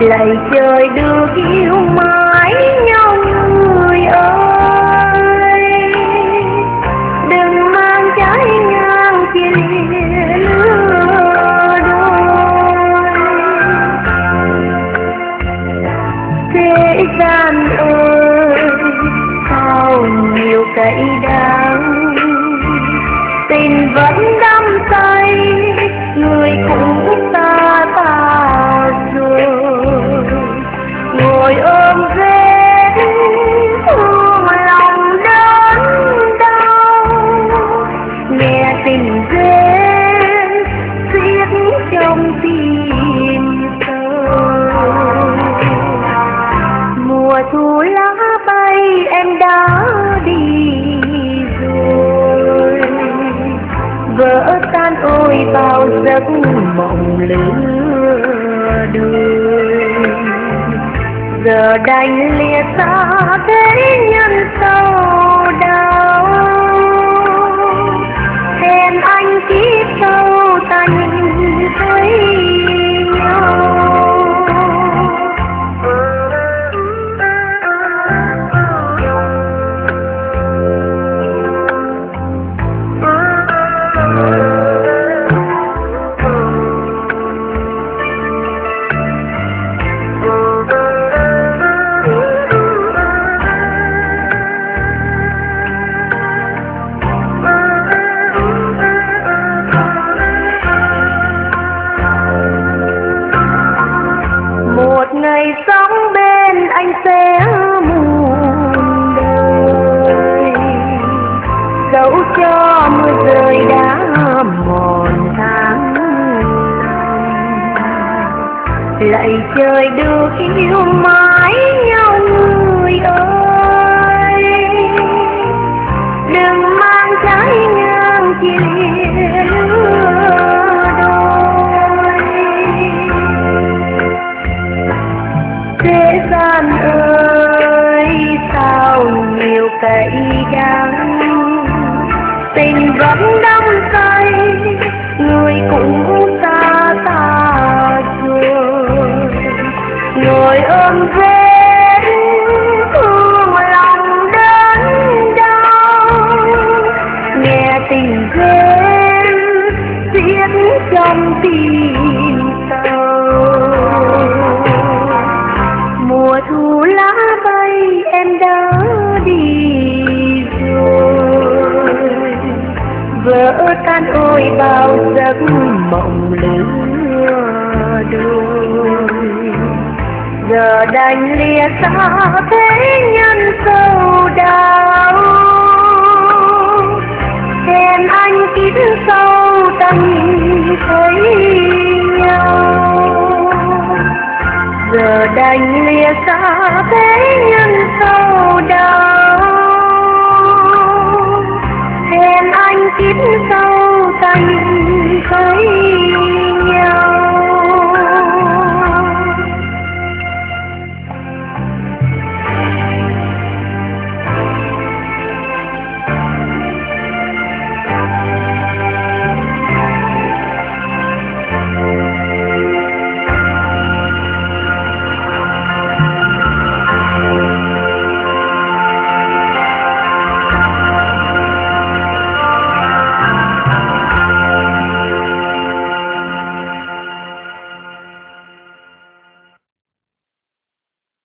lạy trời được yêu mãi nhau người ơi, đừng mang trái ngang chia lìa lứa đôi. Thế gian ơi sao nhiều cay đắng, tình vẫn đắm say người cũng xa ta rồi, ngồi ôm vết thương lòng đớn đau, nghe tình rên xiết trong tim sâu. Mùa thu lá bay em đã đi rồi, vỡ tan ôi bao giấc mộng lứa đôi. Giờ đành lìa xa thế nhân sâu đau, hẹn anh kiếp sau ta nhìn thấy nhau. Một ngày sống bên anh sẽ muôn đời, dẫu cho mưa rơi đã mòn tháng năm. Lạy trời được yêu mãi nhau người ơi, đừng mang trái ngang chia lìa lứa đôi. Thế gian ơi sao nhiều cay đắng, tình vẫn đắm say người cũng xa ta rồi, ngồi ôm vết thương lòng đớn đau, nghe tình rên xiết trong tim sâu. Mùa thu lá bay em đã đi rồi, vỡ tan ôi bao giấc mộng lứa đôi. Giờ đành lìa xa thế nhân sâu đau, hẹn anh kiếp sau ta nhìn thấy nhau. Giờ đành lìa xa thế nhân sâu đau, hẹn anh kiếp sau